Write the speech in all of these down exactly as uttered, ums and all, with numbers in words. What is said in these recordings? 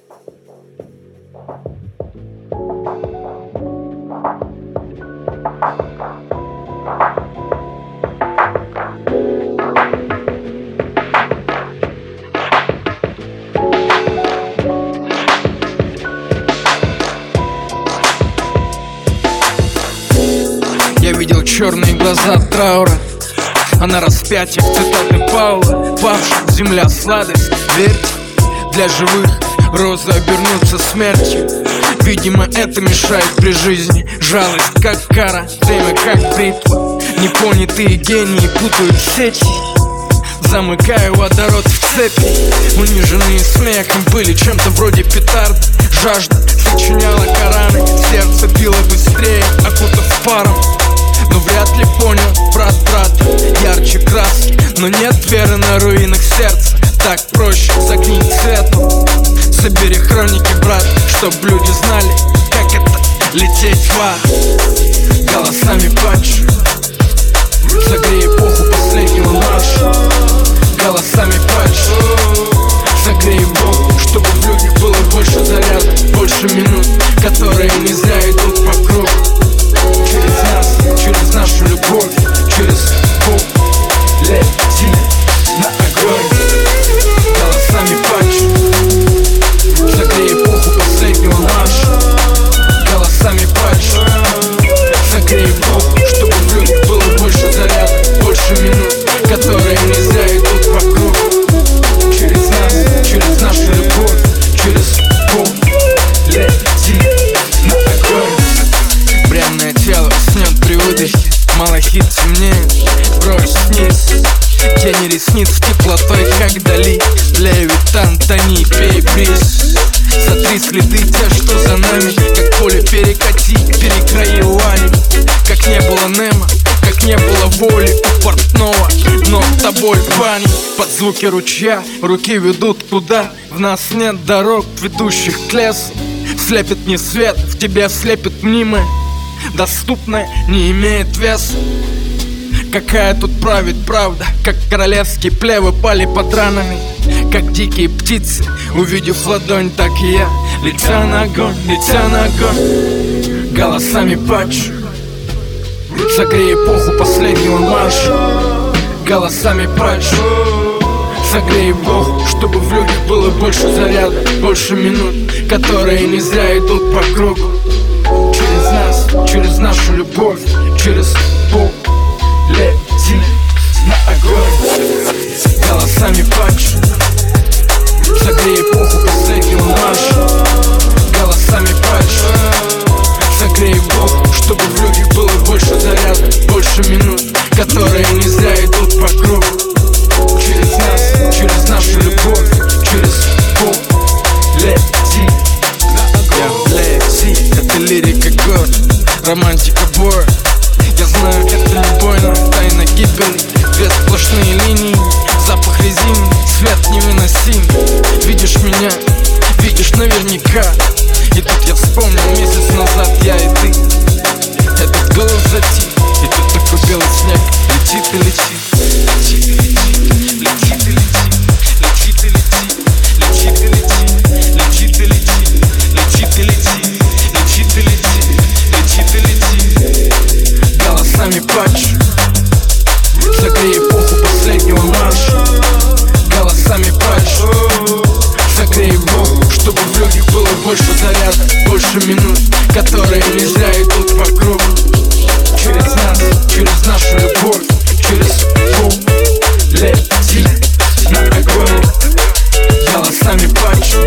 Я видел черные глаза траура, а на распятиях цитаты Паула. Павшим земля сладость, верьте, для живых розы обернутся смертью. Видимо, это мешает при жизни. Жалость как кара, время как бритва. Непонятые гении путают сети, замыкая водород в цепи. Униженные смехом были чем-то вроде петард. Жажда сочиняла Кораны, сердце било быстрее, окутав паром. Но вряд ли понял брат брата ярче краски. Но нет веры на руинах сердца, так проще загнить цветом. Собери хроники, брат, чтоб люди знали, как это лететь в ад. Голосами патчи согрей эпоху последнего марша. Голосами патчи согрей эпоху, чтобы в людях было больше заряда, больше минут, которые не зря идут по кругу. Через нас, через нашу любовь, через пол лети на огонь. Голосами патчи согрей эпоху последнего марша. Голосами патчи согрей эпоху, чтобы в людях было больше заряда, больше минут, которые не зря идут по кругу. Через нас, через нашу любовь, через пол лети на огонь. Бренное тело снет при выдохе, малахит темнеет, бровь вниз. Тени ресниц теплотой, как Дали. Левитан, тони, пей бриз. Сотри следы те, что за нами, как поле перекати, перекрои лани. Как не было Немо, как не было воли у портного, но тобой бани. Под звуки ручья руки ведут туда. В нас нет дорог, ведущих к лесу. Слепит не свет, в тебе слепит мнимое. Доступное не имеет веса. Какая тут правит правда, как королевские плевы пали под ранами. Как дикие птицы, увидев ладонь, так и я, летя на огонь, летя на огонь. Голосами патчи согрей эпоху последнего марша. Голосами патчи согрей эпоху, чтобы в людях было больше заряда, больше минут, которые не зря идут по кругу. Через нас, через нашу любовь, через пол лети на огонь. Голосами патчи согрей эпоху последнего марша. Голосами патчи согрей эпоху, чтобы в людях было больше заряда, больше минут, которые не зря идут по кругу. Через нас, через нашу любовь, через пол лети на огонь. Лети, это лирика год, романтика боя. Я знаю, это не больно, тайна гибели. Две сплошные линии, запах резины, свет невыносим. Видишь меня, видишь наверняка. И тут я вспомнил месяц назад, я и ты. Этот голос затих, и тут такой белый снег. Летит и летит, летит и летит, летит и летит, летит и летит, летит и летит, летит и летит, летит и летит, летит и летит. Голосами патчи согрей эпоху последнего марша. Голосами патчи согрей эпоху, чтобы в людях было больше заряда, больше минут, которые не зря идут по кругу. Через нас, через нашу любовь, через пол лети на огонь. Голосами патчи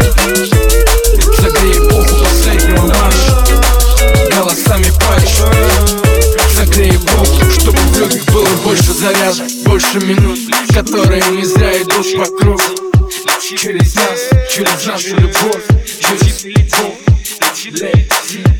согрей эпоху последнего марша. Голосами патчи согрей эпоху, чтобы в людях было больше заряда, больше минут, которые не зря идут по кругу. Через нас, через нашу любовь, через пол лети